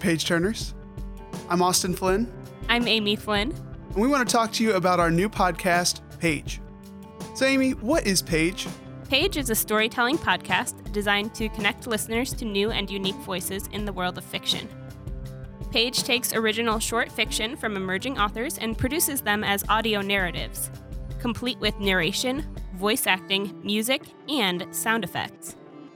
Page Turners. I'm Austin Flynn. I'm Amy Flynn. And we want to talk to you about our new podcast, Page. So Amy, what is Page? Page is a storytelling podcast designed to connect listeners to new and unique voices in the world of fiction. Page takes original short fiction from emerging authors and produces them as audio narratives, complete with narration, voice acting, music, and sound effects.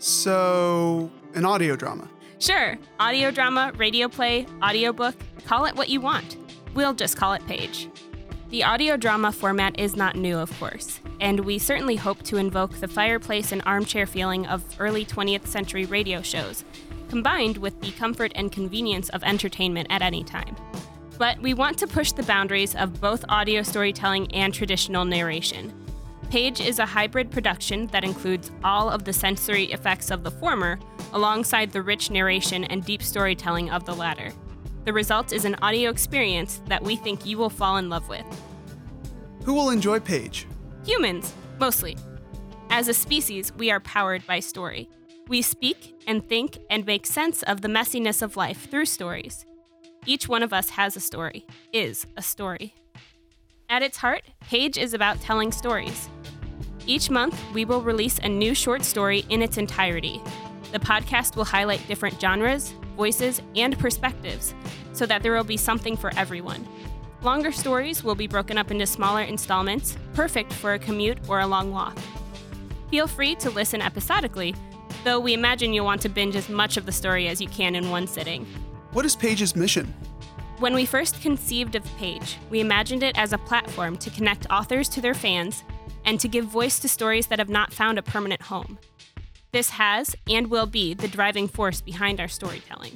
So, an audio drama. Sure, audio drama, radio play, audiobook, call it what you want. We'll just call it Page. The audio drama format is not new, of course, and we certainly hope to invoke the fireplace and armchair feeling of early 20th century radio shows, combined with the comfort and convenience of entertainment at any time. But we want to push the boundaries of both audio storytelling and traditional narration. Page is a hybrid production that includes all of the sensory effects of the former, alongside the rich narration and deep storytelling of the latter. The result is an audio experience that we think you will fall in love with. Who will enjoy Page? Humans, mostly. As a species, we are powered by story. We speak and think and make sense of the messiness of life through stories. Each one of us has a story, is a story. At its heart, Page is about telling stories. Each month, we will release a new short story in its entirety. The podcast will highlight different genres, voices, and perspectives, so that there will be something for everyone. Longer stories will be broken up into smaller installments, perfect for a commute or a long walk. Feel free to listen episodically, though we imagine you'll want to binge as much of the story as you can in one sitting. What is Page's mission? When we first conceived of Page, we imagined it as a platform to connect authors to their fans and to give voice to stories that have not found a permanent home. This has and will be the driving force behind our storytelling.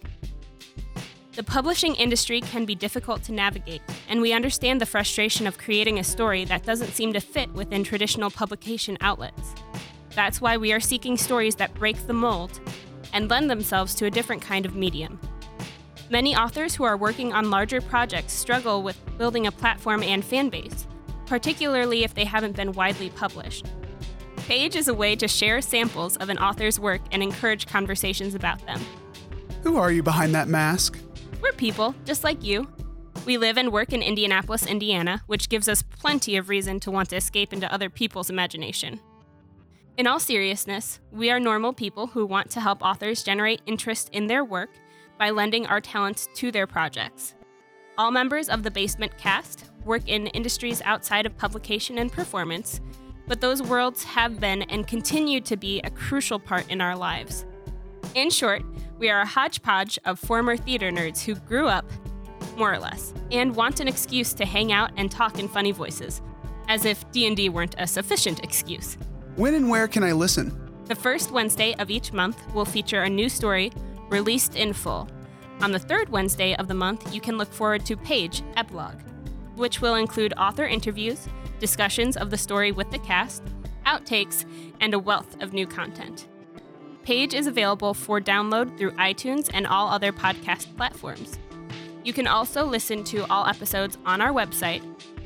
The publishing industry can be difficult to navigate, and we understand the frustration of creating a story that doesn't seem to fit within traditional publication outlets. That's why we are seeking stories that break the mold and lend themselves to a different kind of medium. Many authors who are working on larger projects struggle with building a platform and fan base, particularly if they haven't been widely published. Page is a way to share samples of an author's work and encourage conversations about them. Who are you behind that mask? We're people, just like you. We live and work in Indianapolis, Indiana, which gives us plenty of reason to want to escape into other people's imagination. In all seriousness, we are normal people who want to help authors generate interest in their work by lending our talents to their projects. All members of the Basement cast work in industries outside of publication and performance, but those worlds have been and continue to be a crucial part in our lives. In short, we are a hodgepodge of former theater nerds who grew up, more or less, and want an excuse to hang out and talk in funny voices, as if D&D weren't a sufficient excuse. When and where can I listen? The first Wednesday of each month will feature a new story released in full. On the third Wednesday of the month, you can look forward to Page Epilogue, which will include author interviews, discussions of the story with the cast, outtakes, and a wealth of new content. Page is available for download through iTunes and all other podcast platforms. You can also listen to all episodes on our website,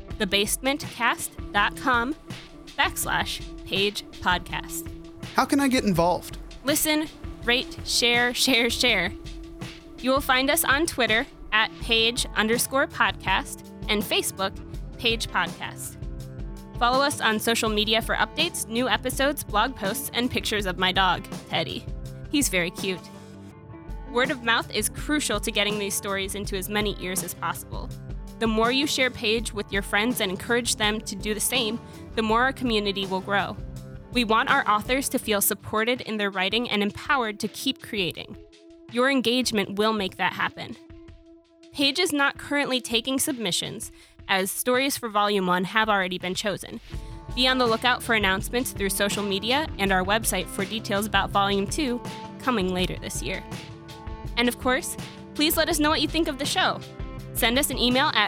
thebasementcast.com/Page Podcast. How can I get involved? Listen, rate, share. You will find us on Twitter at Page_podcast and Facebook, Page Podcast. Follow us on social media for updates, new episodes, blog posts, and pictures of my dog, Teddy. He's very cute. Word of mouth is crucial to getting these stories into as many ears as possible. The more you share Page with your friends and encourage them to do the same, the more our community will grow. We want our authors to feel supported in their writing and empowered to keep creating. Your engagement will make that happen. Page is not currently taking submissions, as stories for Volume 1 have already been chosen. Be on the lookout for announcements through social media and our website for details about Volume 2 coming later this year. And of course, please let us know what you think of the show. Send us an email at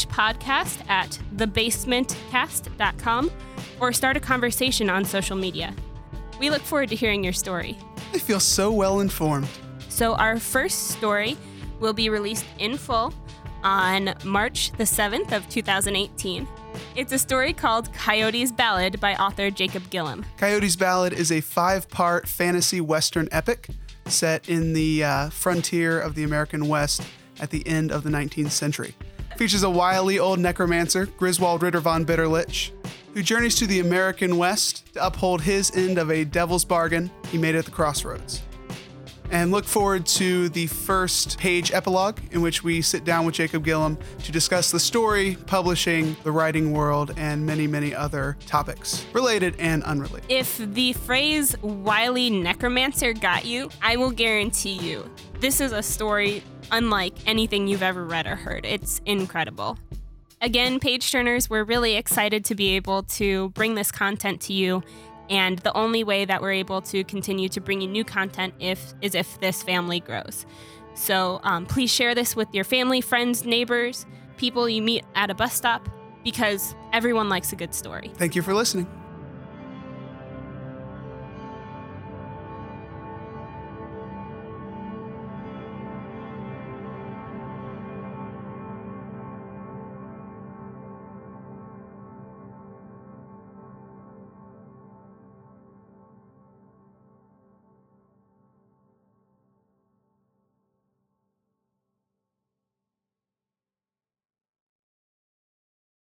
pagepodcast@thebasementcast.com or start a conversation on social media. We look forward to hearing your story. I feel so well informed. So our first story will be released in full on March the 7th of 2018. It's a story called Coyote's Ballad by author Jacob Gillum. Coyote's Ballad is a 5-part fantasy western epic set in the frontier of the American West at the end of the 19th century. It features a wily old necromancer, Griswold Ritter von Bitterlich, who journeys to the American West to uphold his end of a devil's bargain he made at the crossroads. And look forward to the first page epilogue, in which we sit down with Jacob Gillum to discuss the story, publishing, the writing world, and many, many other topics, related and unrelated. If the phrase wily necromancer got you, I will guarantee you, this is a story unlike anything you've ever read or heard. It's incredible. Again, Page Turners, we're really excited to be able to bring this content to you. And the only way that we're able to continue to bring you new content is if this family grows. So please share this with your family, friends, neighbors, people you meet at a bus stop, because everyone likes a good story. Thank you for listening.